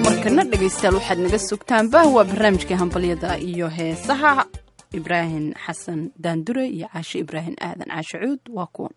markana dhegaystayaal waxaad naga sugtaanba waa barnaamijkii hambalyada iyo heesaha ibraahim xasan daandure iyo caashe ibraahim aadan caashe cuud waa kuwan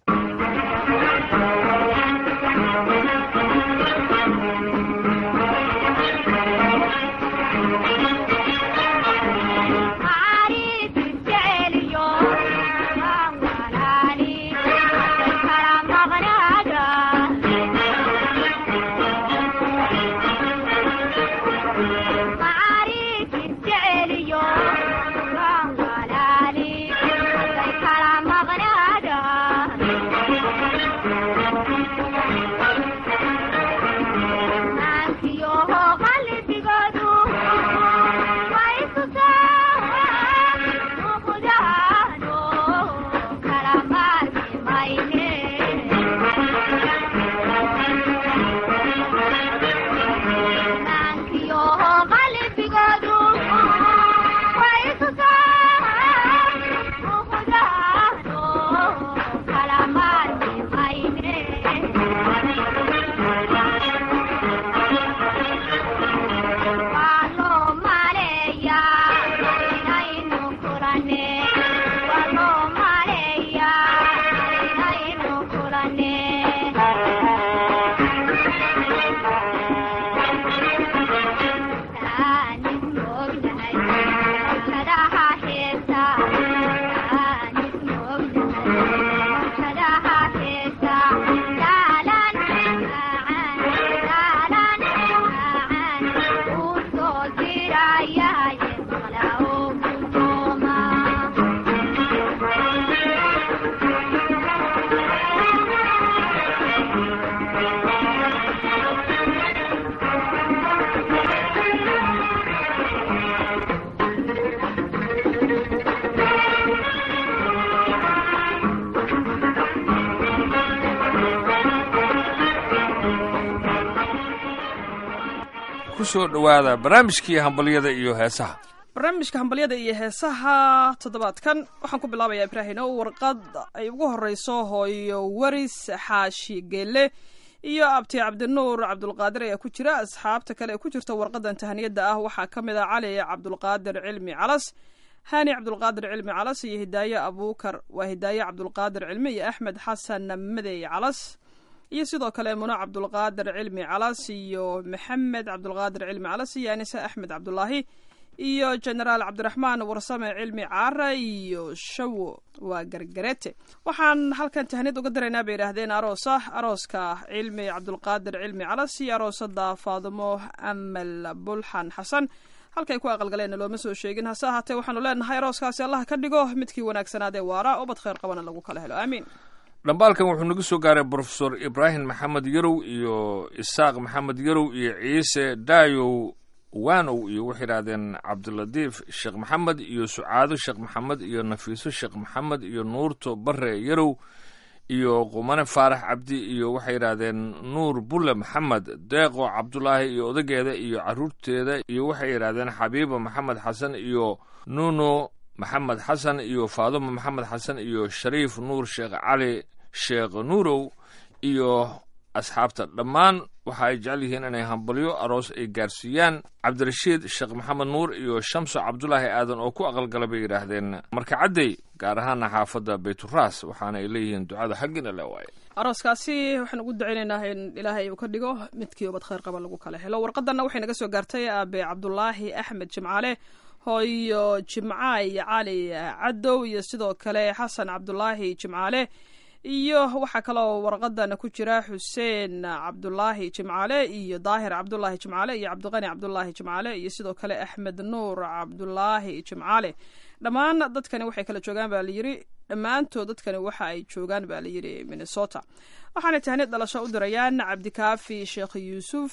kusoo dhawaada barnaamijkii hambalyada iyo heesaha. barnaamijka hambalyada iyo heesaha toddobaadkan waxaan ku bilaabayaa Ibraahim oo warqad ay ugu horeyso hooyo waris xaashi geelle iyo abti cabdinuur cabdulqaadir ayaa ku jira. asxaabta kale ee ku jirta warqadan tahaniyada ah waxaa ka mid ah cali cabdulqaadir cilmi calas, hani cabdulqaadir cilmi calas iyo hidaaye abuukar waa hidaaye cabdulqaadir cilmi iyo axmed xasan madey calas iyo sidoo kale muno cabdulqaadir cilmi calas iyo maxamed cabdulqaadir cilmi calas iyo anisa axmed cabdulaahi iyo generaal cabdiraxmaan warsame cilmi caara iyo shawo waa gargarete. waxaan halkan tahnid uga diraynaa bay yidhaahdeen arooska cilmi cabdulqaadir cilmi calas iyo aroosada faadimo amal bulxan xasan. halkay ku aqalgaleen looma soo sheegin, hase ahaatee waxaanu leenahay arooskaasi allah ka dhigo midkii wanaagsanaadee waara ubad khayr qabana lagu kala helo, aamiin. dhambaalkan wuxuu nagu soo gaaray brofesor ibraahim maxamed yarow iyo isaaq maxamed yarow iyo ciise daayow waanow iyo waxay yidhahdeen cabdilatiif sheekh maxamed iyo sucaado sheekh maxamed iyo nafiiso sheekh maxamed iyo nuurto bare yarow iyo qumane faarax cabdi iyo waxay yidhahdeen nuur bulle maxamed deeqo cabdulaahi iyo odageeda iyo caruurteeda iyo waxay yidhahdeen xabiiba maxamed xasan iyo nuno maxamed xasan iyo faadimo maxamed xasan iyo shariif nuur sheekh cali sheekh nuurow iyo asxaabta dhammaan waxa ay jecel yihiin inay hambalyo aroos ay gaarsiiyaan cabdirashiid sheekh maxamed nuur iyo shamso cabdulaahi aadan oo ku aqalgala bay yidhaahdeen markacadey gaar ahaana xaafadda bayturaas, waxaana ay leeyihiin ducada xaggina le waaye. arooskaasi waxaan ugu ducaynaynaa in ilaahay uu ka dhigo midkii ubad khayr qaba lagu kala helo. warqadanna waxay naga soo gaartay aabe cabdulaahi axmed jimcaale, hooyo jimcaay cali cadow iyo sidoo kale xasan cabdulaahi jimcaale iyo waxaa kaloo warqadana ku jira xuseen cabdulaahi jimcaale iyo daahir cabdulaahi jimcaale iyo cabdiqani cabdulaahi jimcaale iyo sidoo kale axmed nuur cabdulaahi jimcaale. dhammaan dadkani waxay kala joogaan baa layidhi, dhammaantood dadkani waxa ay joogaan baa layidhi minnesota. waxaanay tahnid dhalasho u dirayaan cabdikaafi sheekh yuusuf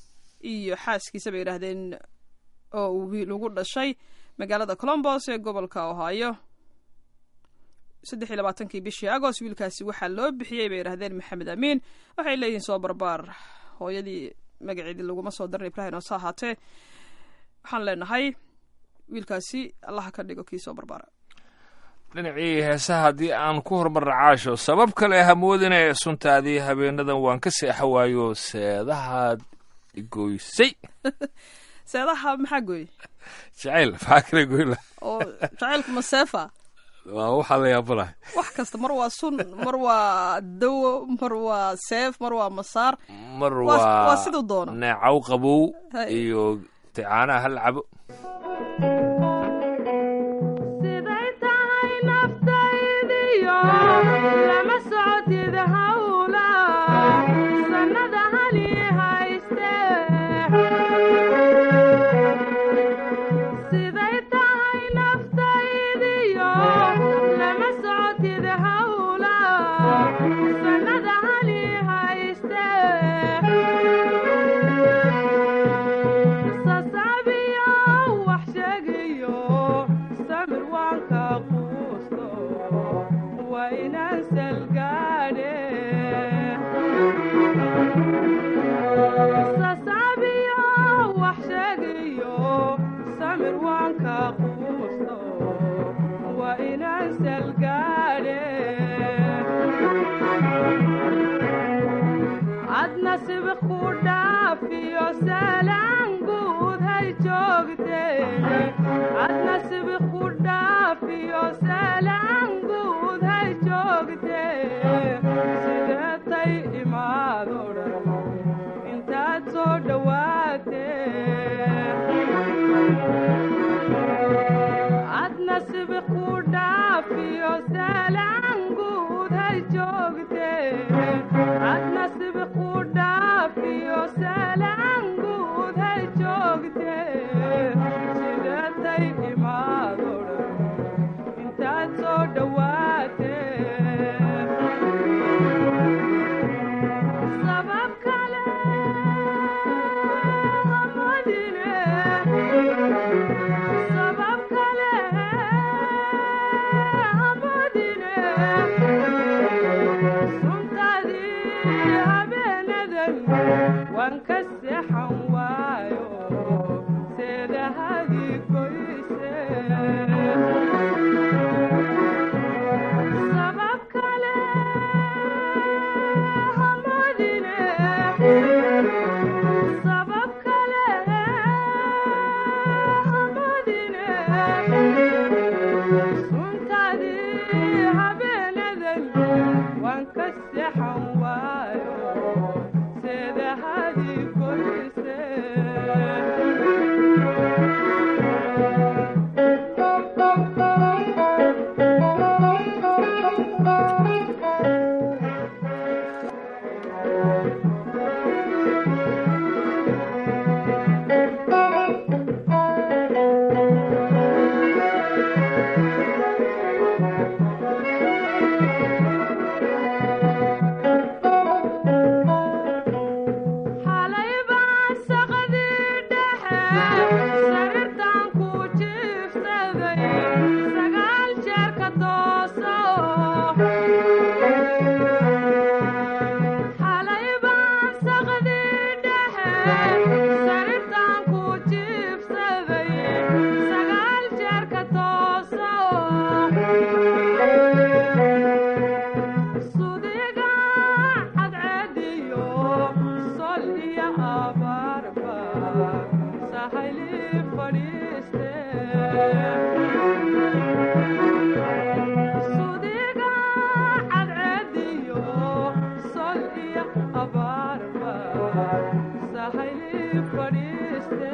iyo xaaskiisa bay yidhaahdeen oo uu wiil ugu dhashay magaalada colombos ee gobolka ohio 23 bishii agost. wiilkaasi waxaa loo bixiyey bay yidhahdeen maxamed amiin. waxay leeyihiin soo barbaar. hooyadii magaceedii laguma soo darin ibraahim oo saa ahaatee waxaan leenahay wiilkaasi allaha ka dhigo kii soo barbaara. dhinacii heesaha haddii aan ku hormarra caasho, sabab kale hamoodine suntaadii habeenadan waan ka seexa waayo seedahaad igoysay seedaha maxaa gooyey jacayl maxaa kale goyla oo jacaylku maseefa waa waxaa la yaabanahay wax kasta mar waa sun mar waa dawo mar waa seef mar waa masaar mar waa siduu doono neecaw qabow iyo ticaanaha hal cabo siday tahay naftaydiyo lama socotid hawla sanada hali hayste siday tahay naftaydiyo lama socotid hawla sanada hali hayste sasabiyo wax sheegayo samir waan ka quusto waa inaan salgaadhe sasabiyo wax sheegayo samir waan ka quusto waa inaan salgaadhe ad nasib ku dhaafiyo salaan guud hay joogteene ad nasib ku dhaafiyo salaan guud hay joogtee sideetay imaado dhan intaad soo dhowaatee ad nasib ku dhaafiyo salaan guud hay joogtee ad nasib ku dhaafiyo salaan guud hay joogtee sideetay imaado dhan intaad soo dhowaatee sabab kale hamadine sabab kale hamadine suntadii habeenadan waan ka seexan waayo seedahadii goyse sabab kale hamadine sabab kale hamadine suntadii habeenadan waan ka seexan waayo seedahadii goyse xalay baan saqadii dhexe sariirtaan ku jiifsaday sagaal jeer ka dooso xalay baan saqadii dhexe sariirtaan ku jiifsaday sagaal jeer ka dooso sudiga cadceediyo sol iyo abaarba sahayli fadhiiste sudiga cadceediyo sol iyo abaarba sahayli fadhiiste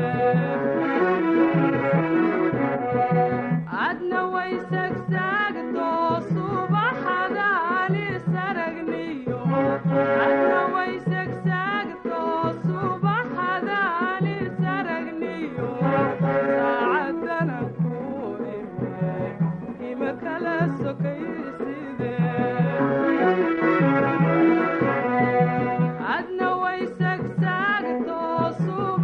adna way sagsaagto subaxadaani saragniyo adna way sagsaagto subaxadaani saragniyo saacadana ku ima kala sokayside adna way sagsaagto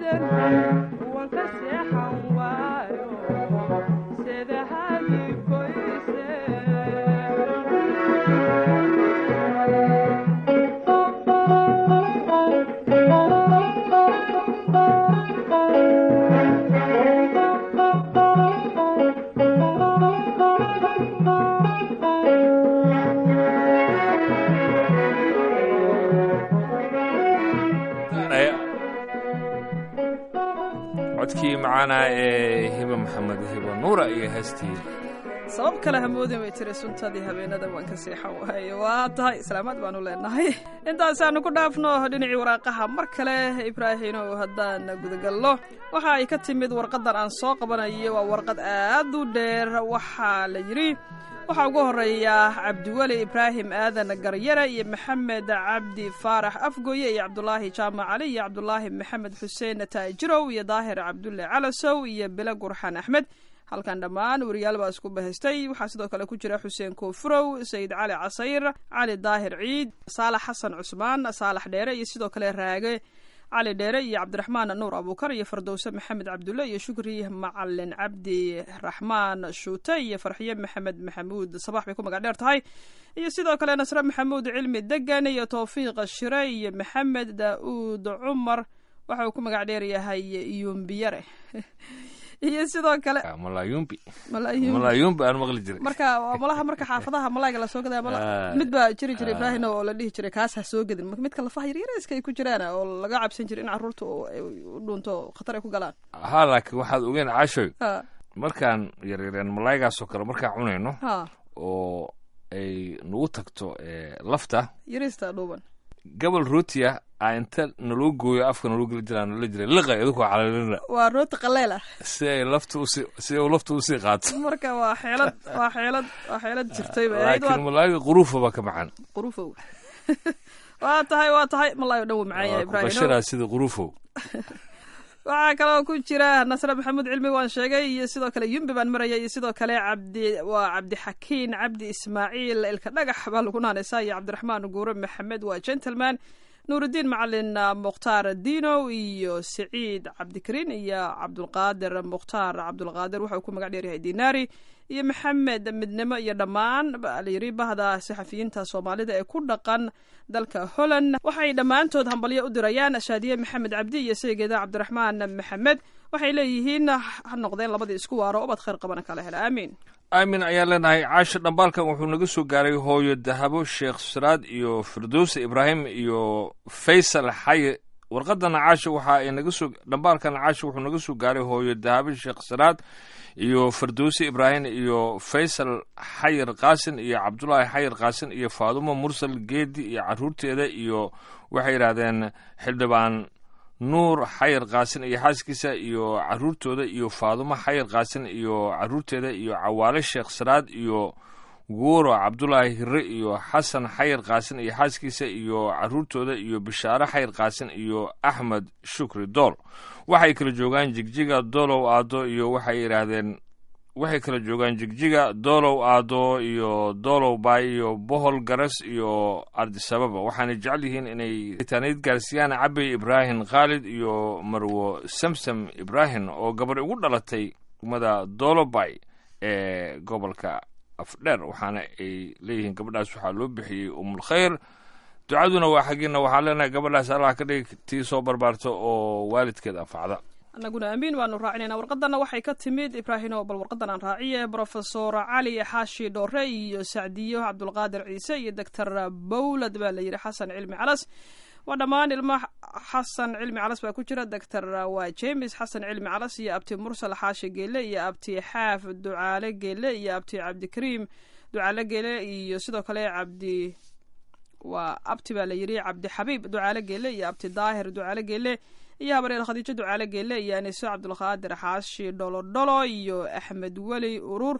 habeen waan ka seexan waayo sida hadi goyse codkii macaanaa ee hiba maxamed hiba nuura iyo heestii sabab kale hamoodin way tiri suntadii habeenada waan ka seexan waayo waa tahay islaamaad baanu leenahay intaasaanu ku dhaafno dhinacii waraaqaha mar kale ibraahinow haddaan gudagalno waxa ay ka timid warqadan aan soo qabanayo waa warqad aad u dheer waxaa la yidhi waxaa ugu horeeya cabdiweli ibraahim aadan garyare iyo maxamed cabdi faarax afgoye iyo cabdulaahi jaamac cali iyo cabdulaahi maxamed xuseen taajirow iyo daahir cabdulle calasow iyo bile gurxan axmed halkan dhammaan weriyaal baa isku bahaystay waxaa sidoo kale ku jira xuseen koofurow sayid cali casayr cali daahir ciid saalax xasan cusmaan saalax dheere iyo sidoo kale raage cali dheere iyo cabdiraxmaan nuur abuukar iyo fardowse maxamed cabdulle iyo shukri macalin cabdi raxmaan shuute iyo farxiye maxamed maxamuud sabax bay ku magac dheer tahay iyo sidoo kale nasre maxamuud cilmi degan iyo towfiiq shire iyo maxamed daa'uud cumar waxa uu ku magac dheer yahay yumbiyare iyo sidoo kale malaayumbi aan maqli jiray marka malaha marka xaafadaha malayga la soo gadaa mid baa jiri jiray ibraahim oo la dhihi jiray kaas ha soo gadin midka lafaha yaryariska ay ku jiraan oo laga cabsan jiray in carruurta u dhunto khatar ay ku galaan haa laakiin waxaad ogeen caashoy markaan yaryareen malaygaasoo kale markaan cunayno oo ay nagu tagto lafta yarista dhuuban gabal rootiya inta naloo gooyo afka naloo geli jiraa nala jiray liqa idinku calalina waa rooti qaleel ah si ay lafta usii qaato marka waa xeelad jirtay laakiin malaayiga quruufa baa ka macaan quruufow waa tahay malaayo dhan wuu macaan yahay ibraahim bashiraa sida quruufow waxaa kaloo ku jira nasre maxamuud cilmi waan sheegay iyo sidoo kale yumbi baan maraya iyo sidoo kale cabdixakiin cabdi ismaaciil ilka dhagax baa lagu naanaysaa iyo cabdiraxmaan guure maxamed waa gentleman nuurudiin macalin mukhtaar dino iyo siciid cabdikariin iyo cabdulqaadir mukhtaar cabdulqaadir waxa uu ku magac dheeryahay dinaari iyo maxamed midnimo iyo dhammaan layiri bahda saxafiyiinta soomaalida ee ku dhaqan dalka holland waxay dhammaantood hambalyo u dirayaan shaadiye maxamed cabdi iyo saygeeda cabdiraxmaan maxamed waxay leeyihiin ha noqdeen labadii isku waaro ubad khayr qabana kala hela aamiin aamin ayaan leenahay caasho dhambaalkan wuxuu naga soo gaaray hooyo dahabo sheekh siraad iyo firdowse ibraahim iyo faysal xaye warqadana caasho waxa ay naga soo dhambaalkan caasho wuxuu naga soo gaaray hooyo dahabo sheekh siraad iyo firdowse ibraahim iyo faysal xayir qaasin iyo cabdulaahi xayir qaasin iyo faadumo mursal geedi iyo carruurteeda iyo waxay yidhaahdeen xildhibaan nuur xayir qaasin iyo xaaskiisa iyo carruurtooda iyo faadumo xayir qaasin iyo carruurteeda iyo cawaale sheekh siraad iyo guuro cabdulaahi hire iyo xasan xayir qaasin iyo xaaskiisa iyo carruurtooda iyo bishaare xayir qaasin iyo axmed shukri dool waxay kala joogaan jigjiga doolow aado iyo waxay yidhaahdeen waxay kala joogaan jigjiga doolow aado iyo doolow baay iyo bohol garas iyo ardisababa waxaana jecel yihiin inay taanid gaarsiiyaan cabay ibraahim khaalid iyo marwo samsam ibraahim oo gabar ugu dhalatay umada doolobay ee gobolka afdheer waxaana ay leeyihiin gabadhaas waxaa loo bixiyey umulkhayr ducaduna waa xaggiina waxaan leenahay gabadhaas allah ka dhigi tii soo barbaarto oo waalidkeed anfacda annaguna amiin waanu raacinayna warqadanna waxay ka timid ibraahino bal warqadan aan raaciye brofesor cali xaashi dhoore iyo sacdiyo cabdulqaadir ciise iyo doctor bowlad baa la yidhi xasan cilmi calas waa dhammaan ilmo xasan cilmi calas baa ku jira doctor waa james xasan cilmi calas iyo abti mursal xaashi geele iyo abti xaaf ducaale geele iyo abti cabdikariim ducaale geele iyo sidoo kale waa abti baa la yidhi cabdi xabiib ducaale geele iyo abti daahir ducaale geele iyo habaryeel khadiijo ducaale geele iyo aniso cabdulqaadir xaashi dholodholo iyo axmed weli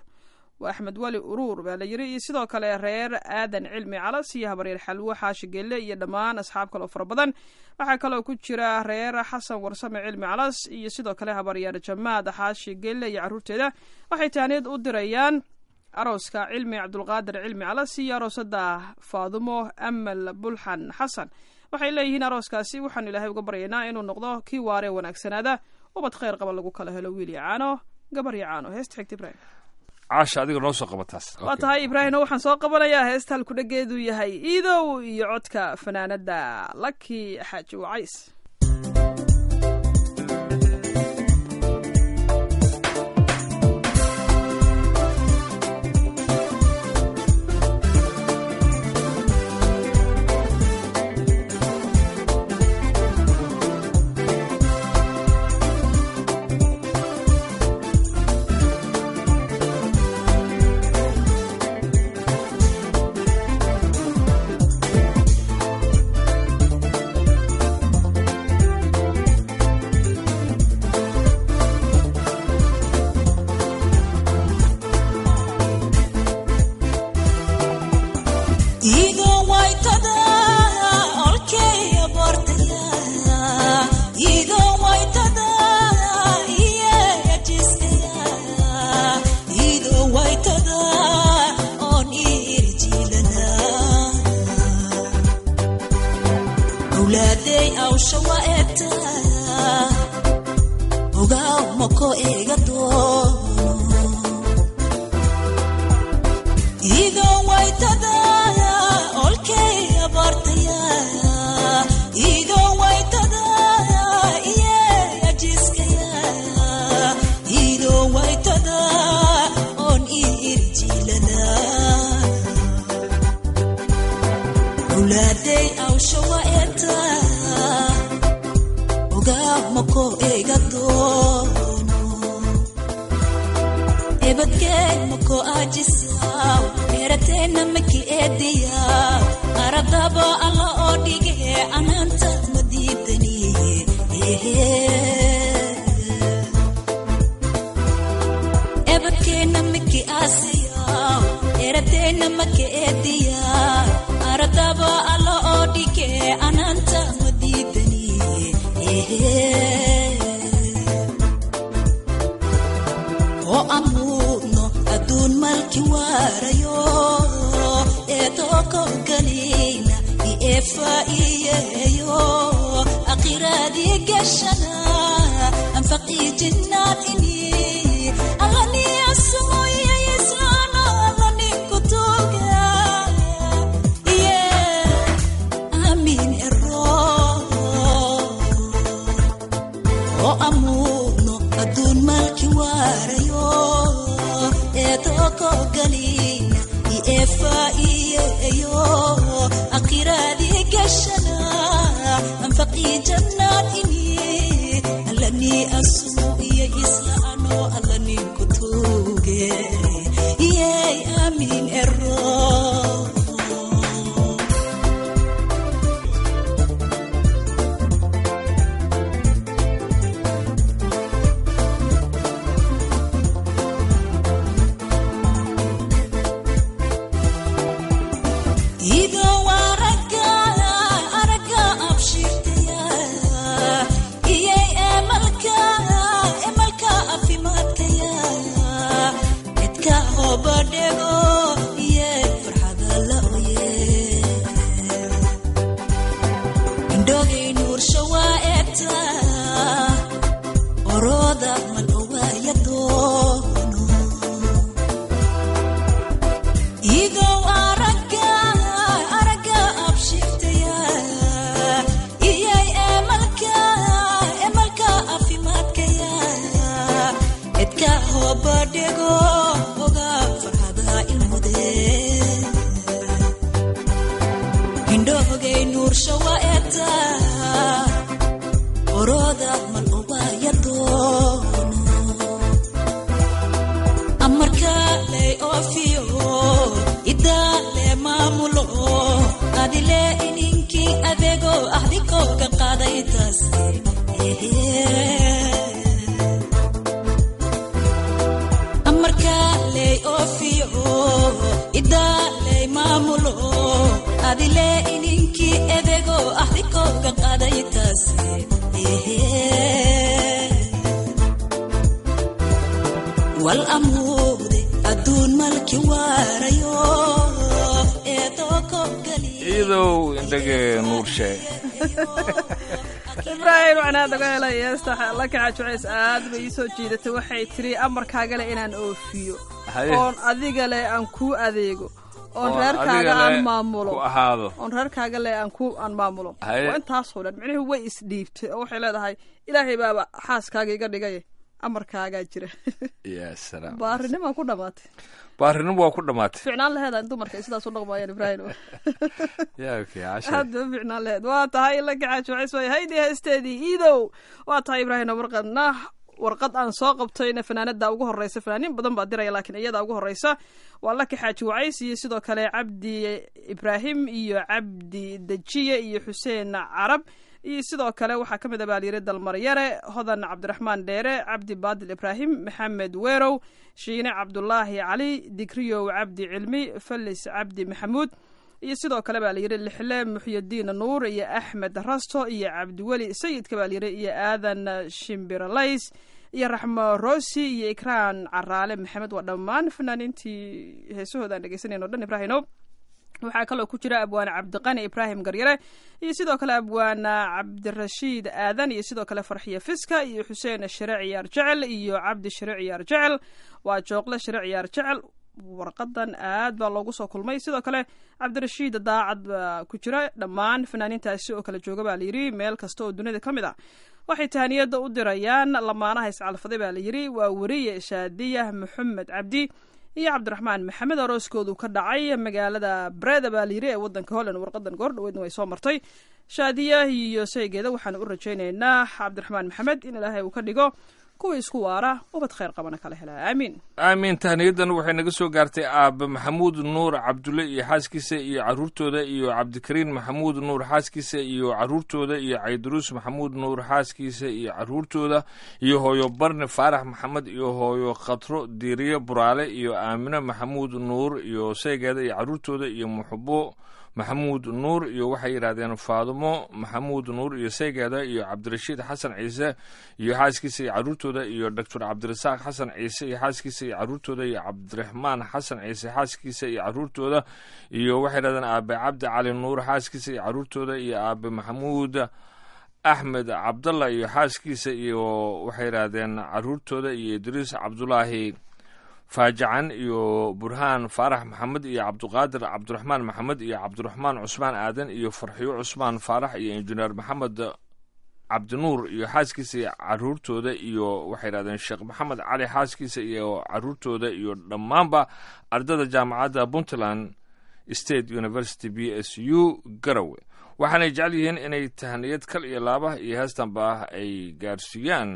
uruur baa la yidhi iyo sidoo kale reer aadan cilmi calas iyo habaryeel xalwo xaashi geele iyo dhammaan asxaab kaloo fara badan waxaa kaloo ku jira reer xasan warsame cilmi calas iyo sidoo kale habaryeer jamaad xaashi geele iyo carruurteeda waxay taaniyad u dirayaan arooska cilmi cabdulqaadir cilmi calas iyo aroosada faadumo amal bulxan xasan waxay leeyihiin arooskaasi waxaan ilaahay uga baryaynaa inuu noqdo kii waaree wanaagsanaada ubad khayr qaba lagu kala helo wiil iyo caano gabar iyo caano. heesta xigta ibraahim caasha adiga noo soo qabataas waa tahay ibraahim waxaan soo qabanayaa heesta halkudhageedu yahay iidow iyo codka fanaanada laki xaaji wacays. iidow indhage nuurshe ibraahim waxaan aad uga helay heesta la kaca jucays aad bay ii soo jiidatay waxay tiri amarkaagale inaan oofiyo oon adiga le aan kuu adeego oon reerkaaga aan maamulo oon reerkaaga le aan maamulo waa intaasoo dhan micnuhu way isdhiibtay oo waxay leedahay ilaahay baaba xaaskaaga iga dhigay amarkaagaa jira ya salaam baarinimaa ku dhamaatay baarinimo waa ku dhamaatay ficnaan laheed aan dumarka ay sidaas u dhaqmaayaan ibraahim ya okay asha hadda ficnaan laheed waa tahay la kaca jucays way haydi heesteedii iidow waa tahay ibraahim warqad aan soo qabtayna fanaanada ugu horeysa fanaanin badan baa diraya laakiin iyada ugu horeysa waa la kaxaaji wacays iyo sidoo kale cabdi ibraahim iyo cabdi dejiye iyo xuseen carab iyo sidoo kale waxaa ka mid a baalyire dalmaryare hodan cabdiraxmaan dheere cabdi baadil ibraahim maxamed weerow shiine cabdulaahi cali digriyow cabdi cilmi falis cabdi maxamuud iyo sidoo kale baa layidhi lixle muxyadiin nuur iyo axmed rasto iyo cabdiweli sayidka baa layidhi iyo aadan shimbiralays iyo raxmo rosi iyo ikraan caraale maxamed waa dhammaan fanaaniintii heesahooda aan dhegeysanayno dhan ibraahino waxaa kaloo ku jira abwaane cabdiqani ibraahim garyare iyo sidoo kale abwaane cabdirashiid aadan iyo sidoo kale farxiye fiska iyo xuseen shire ciyaar jecel iyo cabdi shire ciyaar jecel waa jooqle shire ciyaar jecel warqadan aad baa loogu soo kulmay sidoo kale cabdirashiid daacad baa ku jira dhammaan fanaaniintaasi oo kala jooga baa layidhi meel kasta oo dunida ka mid ah waxay tahaniyada u dirayaan lamaanaha iscalfaday baa layidhi waa weriye shaadiya maxamed cabdi iyo cabdiraxmaan maxamed arooskoodu ka dhacay magaalada breda baa layidhi ee wadanka holland warqadan goor dhaweydna way soo martay shaadiya iyo saygeeda waxaan u rajaynaynaa cabdiraxmaan maxamed in ilaahay uu ka dhigo kuwa isku waara ubad khayr qabana kala helaa aamiin aamiin tahniyadan waxay naga soo gaartay aabe maxamuud nuur cabdulle iyo xaaskiisa iyo caruurtooda iyo cabdikariin maxamuud nuur xaaskiisa iyo caruurtooda iyo cayduruus maxamuud nuur xaaskiisa iyo caruurtooda iyo hooyo barne faarax maxamed iyo hooyo khatro diiriye buraale iyo aamine maxamuud nuur iyo saygeeda iyo caruurtooda iyo muxubo maxamuud nuur iyo waxay yidhahdeen faadumo maxamuud nuur iyo saygeeda iyo cabdirashiid xasan ciise iyo xaaskiisa iyo caruurtooda iyo doctor cabdirasaaq xasan ciise iyo xaaskiisa iyo caruurtooda iyo cabdiraxmaan xasan ciise xaaskiisa iyo caruurtooda iyo waxay yidhahdeen aabe cabdi cali nuur xaaskiisa iyo caruurtooda iyo aabe maxamuud axmed cabdalla iyo xaaskiisa iyo waxay yidhahdeen caruurtooda iyo idriis cabdulaahi faajacan iyo burhaan faarax maxamed iyo cabdiqaadir cabdiraxmaan maxamed iyo cabdiraxmaan cusmaan aadan iyo farxiyo cusmaan faarax iyo injineer maxamed cabdinuur iyo xaaskiisa iyo caruurtooda iyo waxay yidhahdeen sheekh maxamed cali xaaskiisa iyo caruurtooda iyo dhammaanba ardada jaamacadda puntland state university b s u garowe waxaanay jecel yihiin inay tahaniyad kal iyo laabah iyo heestanba ay gaarsiiyaan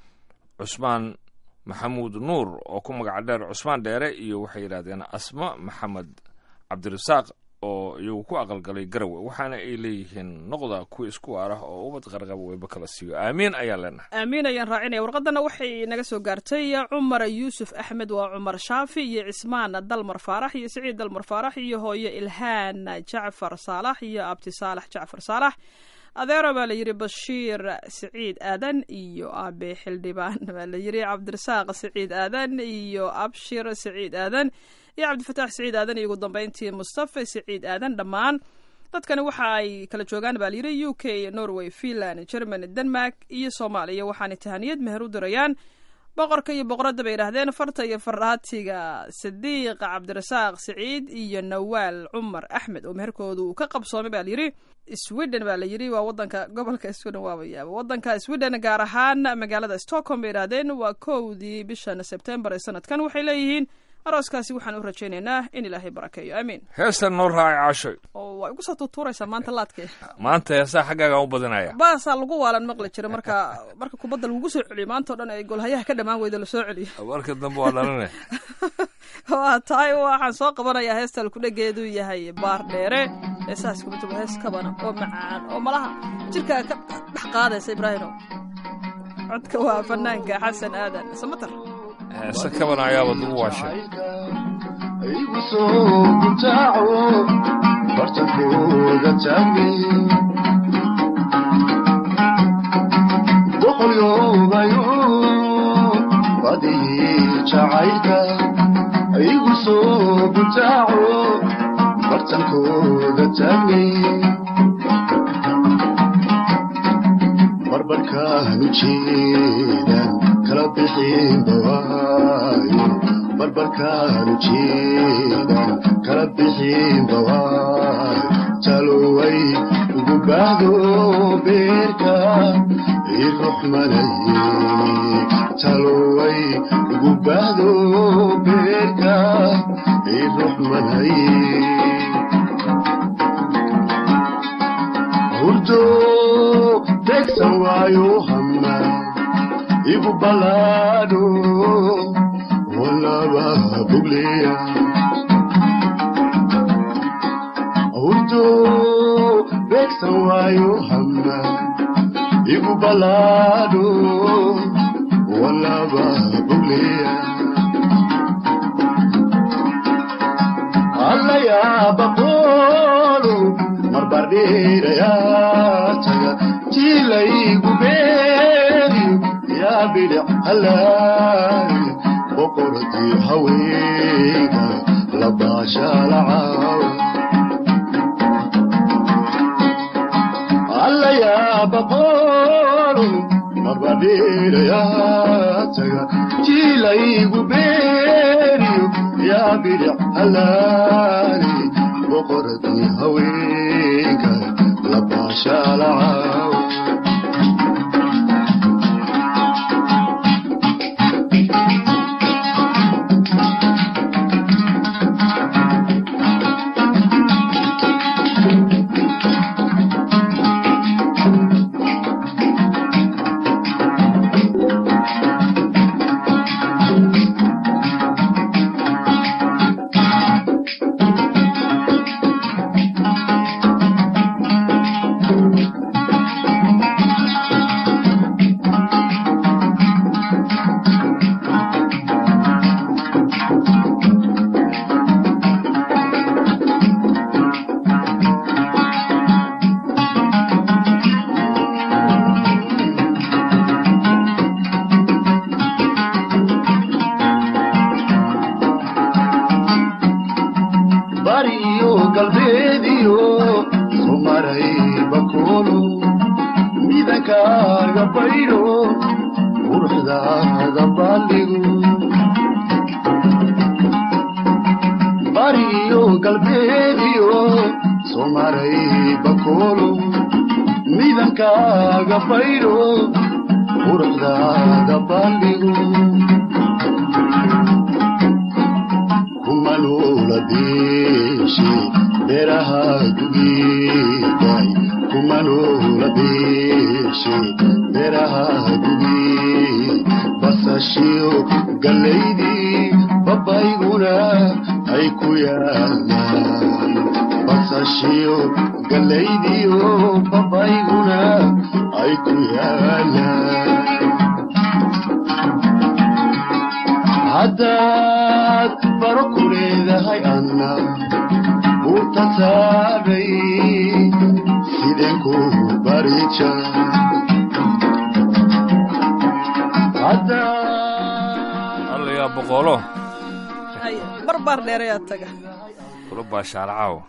cusmaan maxamuud nuur oo ku magac dheer cusmaan dheere iyo waxay yidhahdeen asma maxamed cabdirasaaq oo iyagu ku aqalgalay garowe waxaana ay leeyihiin noqda kuwa isku waarah oo ubad qarqaba wayba kala siiyo aamiin ayaan leenahay aamiin ayaan raacinaya warqadana waxay naga soo gaartay cumar yuusuf axmed waa cumar shaafi iyo cismaan dalmar faarax iyo siciid dalmar faarax iyo hooyo ilhaan jacfar saalax iyo abti saalax jacfar saalax adeero baa layidhi bashiir siciid aadan iyo aabe xildhibaan baa layidhi cabdirasaaq siciid aadan iyo abshir siciid aadan iyo cabdifataax siciid aadan iyo ugu dambeyntii mustafa siciid aadan dhammaan dadkani waxa ay kala joogaan baa layidhi u k norway finland germany denmark iyo soomaaliya waxaanay tahaniyad meher u dirayaan boqorka iyo boqoradda bay yidhaahdeen farta iyo faraatiga sadiiq cabdirasaaq siciid iyo nawaal cumar axmed oo meherkoodu uu ka qabsoomay baa layidhi sweden baa layidhi waa wadanka gobolka sweden waaba yaaba wadanka sweden gaar ahaan magaalada stockholm bay yidhahdeen waa 1 bishan sebtembar ee sanadkan waxay leeyihiin arooskaasi waxaan u rajaynaynaa in ilaahay barakeeyo aamiin heestan noo raacay caashoy oo waa igu soo tuuturaysaa maanta laadkee maanta heesaa xaggaagaan u badanaya baasaa lagu waalan maqli jira marka kubadda lagugu soo celiyo maanta o dhan ay golhayaha ka dhammaan weyda lasoo celiyo warka dambe waa dhalane waa tahay waxaan soo qabanayaa heesta alkudhageedu yahay baar dheere heesahaas kuma jiro hees kabana oo macaan oo malaha jirkaa ka dhex qaadaysa ibraahimo codka waa fanaanka xasan aadan samatar heese kaban ayaaba lagu waashay igu soo gutaaco bartankooda taagni boqolyoobayo badii jacaylka igu soo gutaaco tankooda taagay barbarkaanu jeedaan kala bixin bawaayo barbarkaanu jeedaan kala bixin bawaayo taloway ugu baahdo beerka iruxmanaye taloway ugu baahdo beerka iruxmanaye hurdo tegsan waayo hama igu balaadho walaba bugleya hurdo tegsan waayo hama igu balaadho walaba bugleya allaya baqolo marbardheeraya taga tiilaygu beeriyo yaa bidhic halaay boqortii haweenka la baashaalacaawa allaya baqolo marbardheeraya taga tiilaygu beeriyo yaa bidhic halaay boqortii haweenka la baashaalacaawa barbar dheerayaa taga kula baashaalacaawa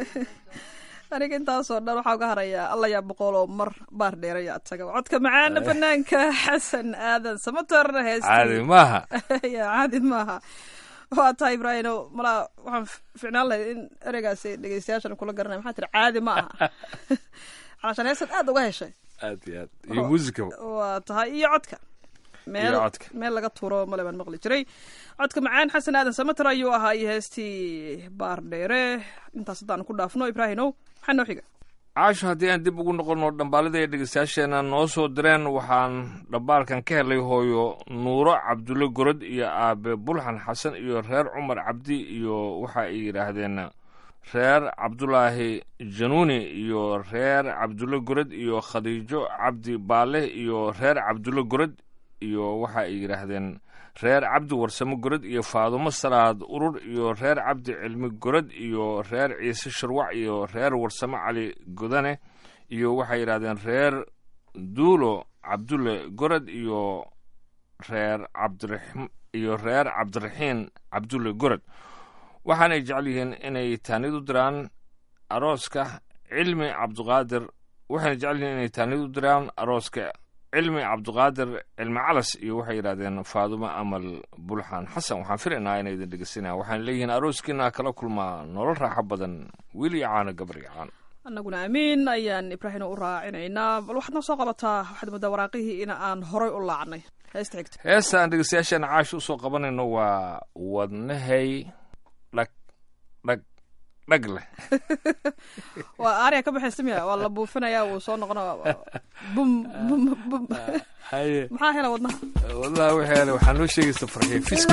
aniga intaasoo dhan waxaa uga harayaa alla yaa boqoloo mar baar dheerayaa taga codka macaana fanaanka xasan aadan samatar caadi maaha caadi maaha waa tahay ibraahino malaa waxaan ficnaan lahayd in ereygaasi dhegeystayaashan kula garanaya maxaa tiri caadi ma aha calashaan heesad aad uga heshay aad iyo aad iyo muusikaba waa tahay iyo codka meel laga tuuro male baan maqli jiray codka macaan xasan aadan samatar ayuu ahaa iyo heestii baar dheere intaas haddaan ku dhaafno ibraahinow maxaa noo xiga caasho haddii aan dib ugu noqonno dhambaalada ee dhegeystayaasheena noo soo direen waxaan dhambaalkan ka helay hooyo nuuro cabdulle gorod iyo aabe bulxan xasan iyo reer cumar cabdi iyo waxa ay yidhaahdeen reer cabdulaahi januuni iyo reer cabdulle gorod iyo khadiijo cabdi baale iyo reer cabdulle gorod iyo waxa ay yidhaahdeen reer cabdi warsamo gorod iyo faadumo salaad urur iyo reer cabdi cilmi gorod iyo reer ciise sharwac iyo reer warsamo cali godane iyo waxay yidhahdeen reer duulo cabdulle gorod iyo reer cabdiraxiin cabdulle gorod waxaanay jecel yihiin inay taanid u diraan arooska cilmi cabduqaadir waxayna jecel yihiin inay taanid u diraan arooska cilmi cabduqaadir cilmi calas iyo waxay yidhahdeen faadumo amal bulxaan xasan waxaan filaynaa inay idin dhegeysanayaan waxaan leeyihiin arooskiina kala kulmaa nolol raaxo badan wiil iyo caano gabar iyo caano annaguna amiin ayaan ibraahim u raacinaynaa bal waxaad noo soo qabataa waxaad moodaa waraaqihii in aan horay u laacnay heesta xigta heesta aan dhegeystayaasheena caash usoo qabanayno waa wadnahay dhag dhag dhag leh waa aariya ka baxaysa miya waa la buufinayaa wuu soo noqona bum bum bum haye maxaa hela wadnaha wadnaha wixii hele waxaa noo sheegaysa farxiye fiska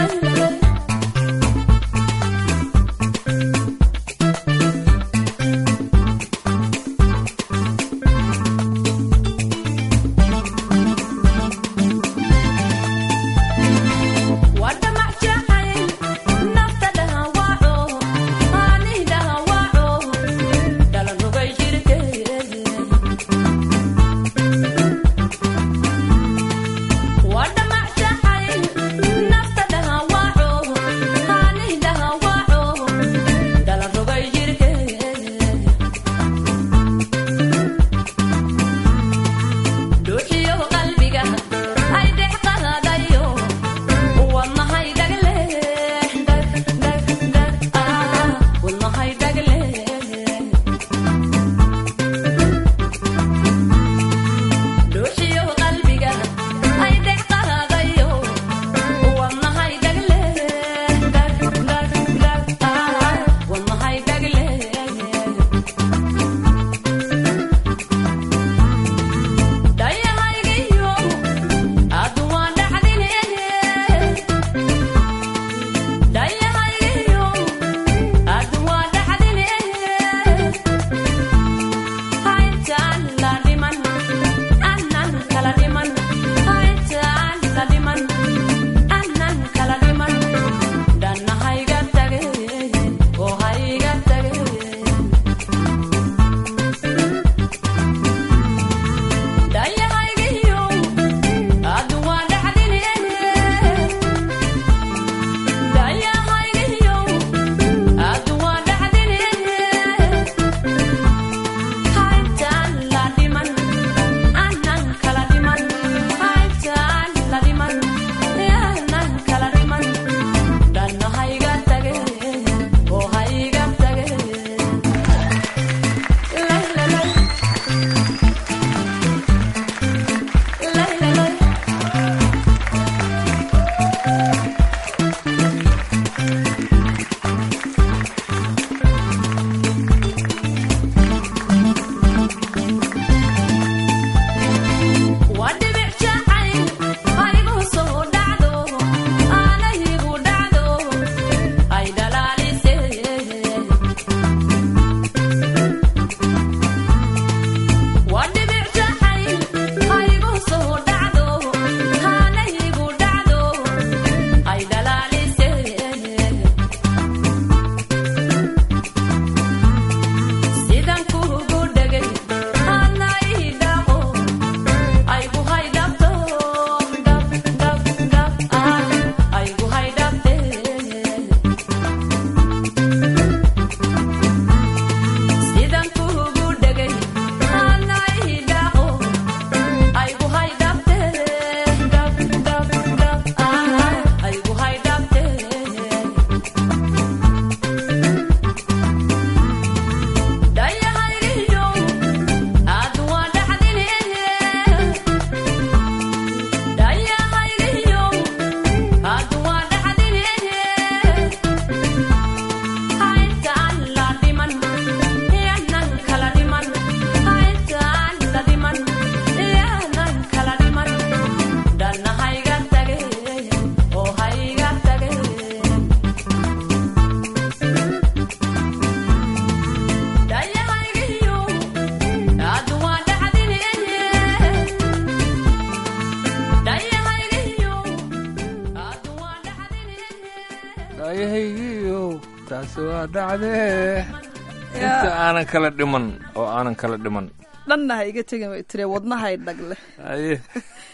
taasi waa dhacdee inta aanan kala dhiman oo aanan kala dhiman dhanna ha iga tegin way tiri wadnahay dhagle aye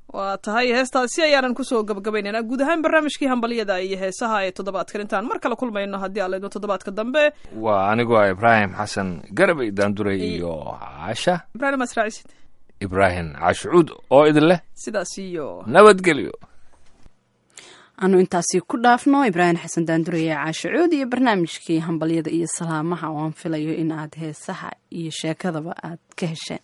waa tahay heestaasi ayaanan kusoo gabagabaynaynaa guud ahaan barnaamijkii hambalyada iyo heesaha ee toddobaadkan intaan mar kale kulmayno haddii aan leedno toddobaadka dambe. waa anigoo ibraahim xasan garabay daanduray iyo caasha ibraahim asraacisid ibraahim caashucuud oo idin leh sidaas iyo nabadgelyo. aanu intaasi ku dhaafno ibraahim xasan daanduray ee caashucuud iyo barnaamijkii hambalyada iyo salaamaha oo aan filayo in aad heesaha iyo sheekadaba aad ka hesheen.